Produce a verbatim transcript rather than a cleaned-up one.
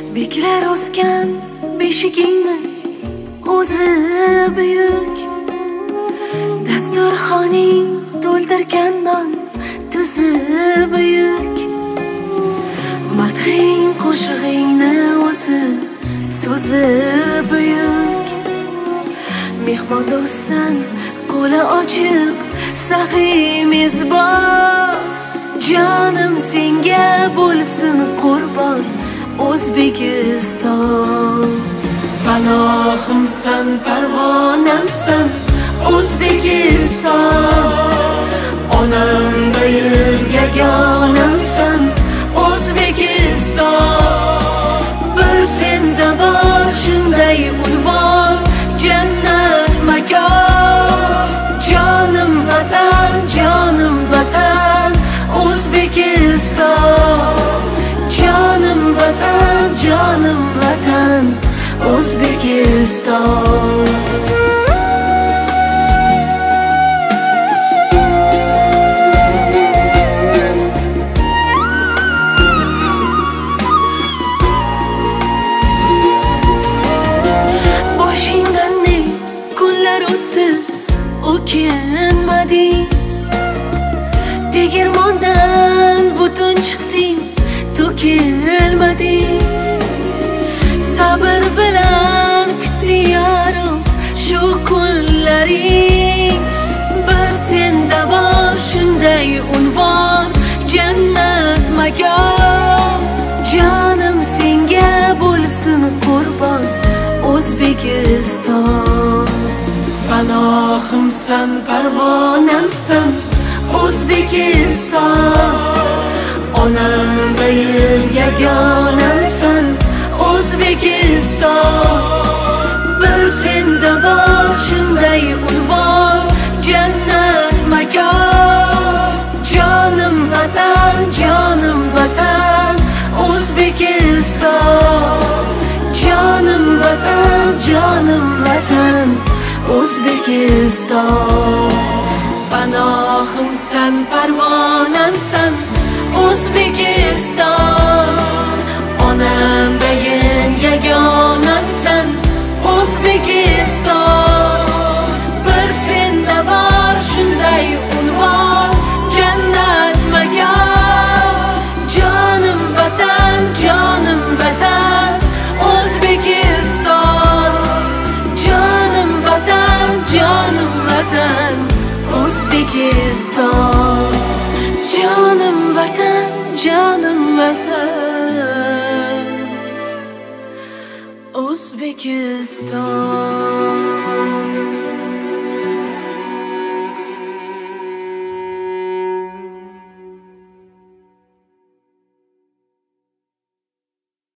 Beklar o'sgan beshigingni o'zi buyuk, dasturxoning to'ldirgandan tuzi buyuk. Madhing qo'shig'ingni o'zi so'zi buyuk. Mehmon do'stsan, qo'li ochiq, saxiy mezbon. Jonim senga bo'lsin qurbon, O'zbekiston. Panohimsan, parvonamsan, O'zbekiston. Onamdayim yagonamsan, O'zbekiston. Bir senda bor shunday unvon, jannat makon. Jonim vatan, jonim vatan, O'zbekiston. Jonim vatan, jonim vatan, O'zbekiston. Boshingdan ne kunlar o'tdi, o'kinmading. Tegirmondan butun chiqding, to'kilmading. Sabr bilan kutding yarim shu kunlaring. Bir senda bor shunday unvon, jannat makon. Jonim senga bo'lsin qurbon, O'zbekiston. Panohimsan, parvonamsan, O'zbekiston. Onamdayim yagonamsan, O'zbekiston. Bir senda bor shunday unvon, jannat makon. Jonim vatan, jonim vatan, O'zbekiston. Jonim vatan, jonim vatan, O'zbekiston. Panohimsan, parvonamsan, O'zbekiston. Onamdayim yagonamsan, O'zbekiston. Bir senda bor shunday unvon, jannat makon. Jonim vatan, jonim vatan, O'zbekiston. Jonim vatan, jonim vatan, O'zbekiston. Jonim vatan, jonim vatan, O'zbekiston.